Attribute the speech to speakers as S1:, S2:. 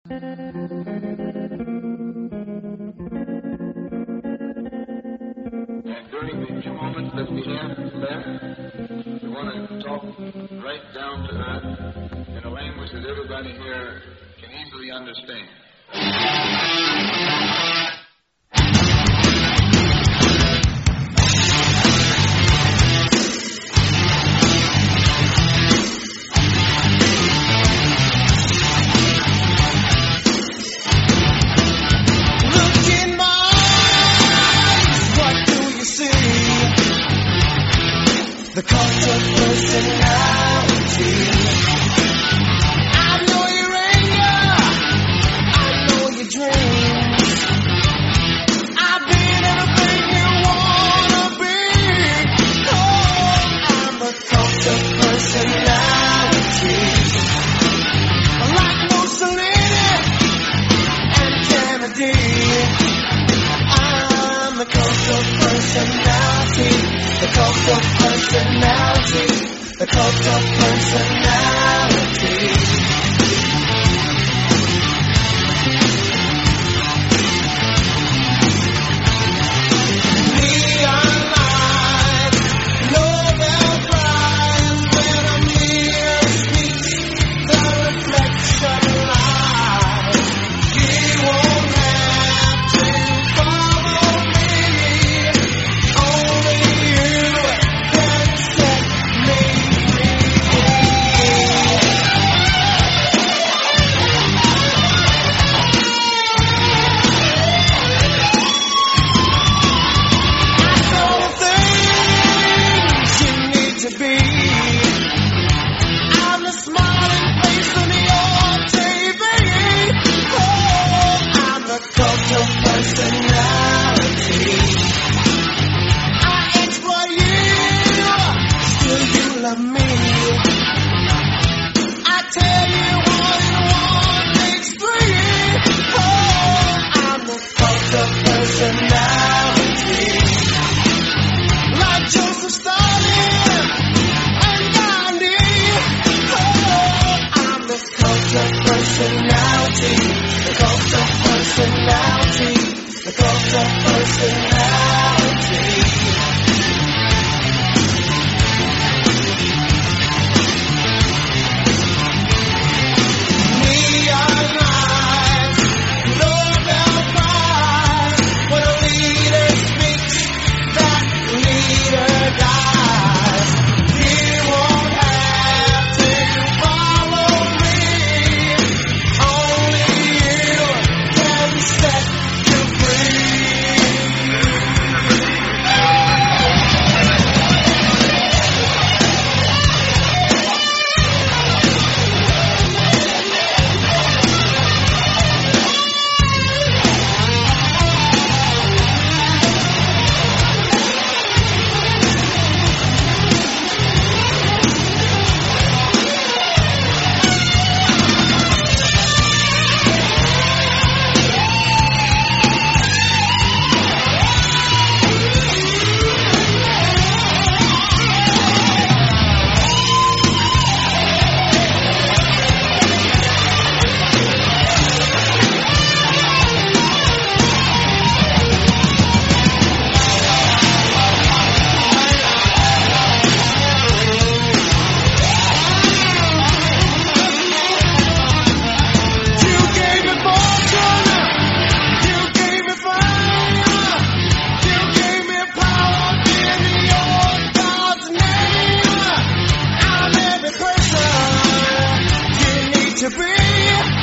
S1: During the few moments that we have left, we want to talk right down to earth in a language that everybody here can easily understand.
S2: The cult of personality. I know your anger, I know your dreams. I've been everything you wanna be. Oh, I'm the cult of personality. Like Mussolini and Kennedy, I'm the cult of personality. The cult of personality, the cult of personality. Neon lights, Nobel Prize, when a leader speaks, the reflection lies. He won't have to follow me, only you can set me free. I know things you need to be. I'm the smiling face on your TV. Oh, I'm the cult of personality. I exploit you, still you love me. I tell you 1 and 1 makes 3. Oh, I'm the cult of personality. Like Joseph Stalin and Gandhi. Oh, I'm the cult of personality. The cult of personality. The cult of personality. Neon lights, Nobel Prize, when a leader speaks, that leader dies. He won't have to follow me, only you can set you free. You gave me fortune, you gave me fame, you gave me power in your God's name. I'm every person you need to be.